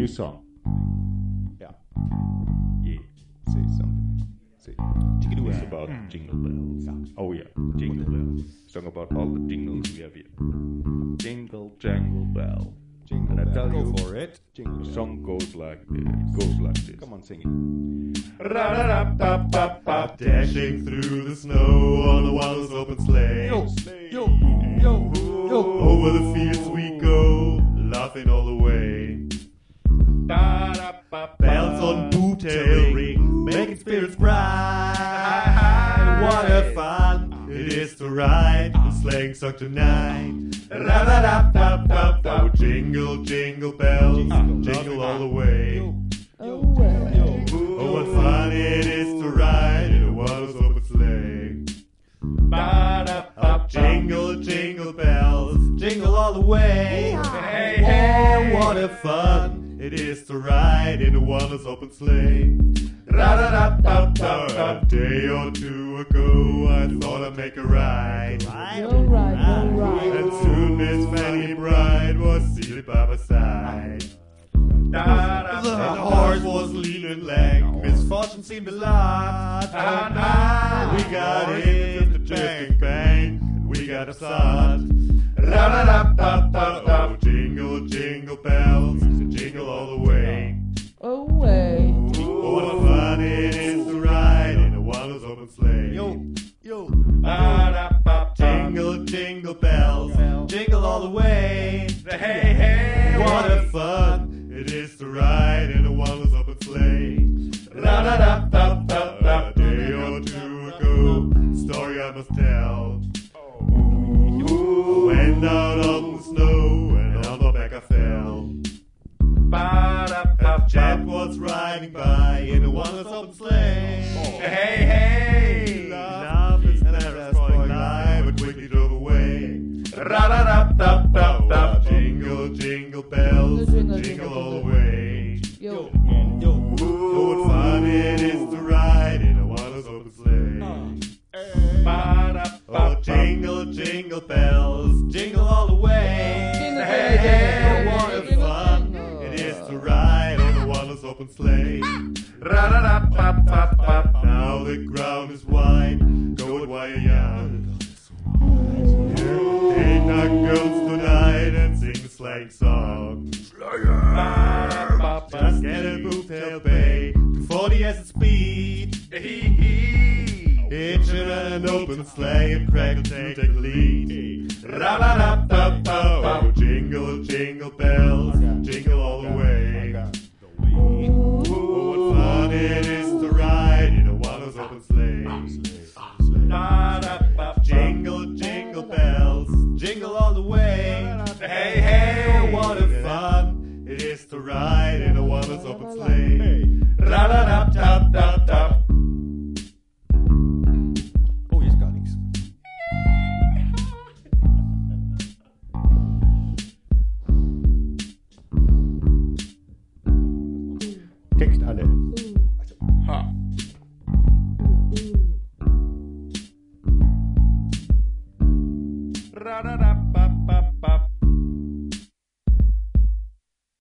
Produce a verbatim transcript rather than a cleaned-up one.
song. Yeah. Yeah. Say something. Say. It's about jingle bells. Oh yeah, jingle bells. Song about all the jingles we have here. Jingle jangle bell. Jingle And I bell. tell Go you, for it. Jingle the bell. song goes like this. It goes like this. Come on, sing it. Ra-da-da-ba-ba-ba. Dashing through the snow on a wildest open sleigh. Yo, yo, yo, yo. Over the fields we go, laughing all the way. Ba-da-ba-ba. Bells on boomtail ring, making spirits bright. What a fun it is to ride the sleighing song tonight. Ra-da-da-ba-ba-ba. Oh, jingle, jingle bells, jingle all the way. Oh, what fun it is to ride in a wildest open sleigh. Ba-da-ba-ba. Jingle, jingle bells, jingle all the way. Hey, hey. Oh, what a fun it is to ride in a wildest open sleigh. Ra-da-da-ba-ba-ba. A day or two ago, I thought I'd make a ride. No ride, no ride. And soon Miss Fanny Bride was seated by my side. The horse was lean and lank, misfortune seemed a lot. We got hit, the drifting bank, and we got a sod. Oh, jingle, jingle bells, jingle all the way. Away. Oh, what fun it is to ride in a wildest open sleigh. Yo, yo. Ba-da-ba-ba. Jingle, jingle bells, jingle all the way. Hey, hey. What a fun it is to ride in a wildest open sleigh. Ra-da-da-ba-ba-ba. A day or two ago, story I must tell. I went out on the snow and on the back I fell. Ba-da-ba-ba. A chap was riding by in a wildest open sleigh. Hey, hey. He laughed and snapped, spoiling life, but quickly drove away. Ra-da-da-ba-ba-ba. Jingle, jingle bells, Jingle, jingle, jingle all the jingle. way. Yo. Yo. Oh, what fun it is to ride in a wildest open sleigh. Ba-da-ba-ba. Oh, jingle, jingle bells, jingle all the way. Jingle, Hey, jingle, hey. jingle, What a jingle, fun jingle. it is to ride on a wildest open sleigh. Ra-da-da-ba-ba-ba. Now the ground is wide, go it while you're young. Ain't not girls tonight and sing the slang song. Ba-da-ba-ba. Just get a boomtail bay to forty as its speed. Hee-hee. Hitch it an open sleigh and Crackle take the lead. Ra-da-da-ba-ba-ba. Oh, jingle, jingle bells, jingle all the way. Oh, what fun it is to ride in a wildest open sleigh. Ba-da-ba-ba. Jingle, jingle bells, jingle all the way. Hey, hey. Oh, what a fun it is to ride in a wildest open sleigh. Ra-da-da-da-da-da. Oh, hier ist gar nichts. Text alle. Ooh. Ha.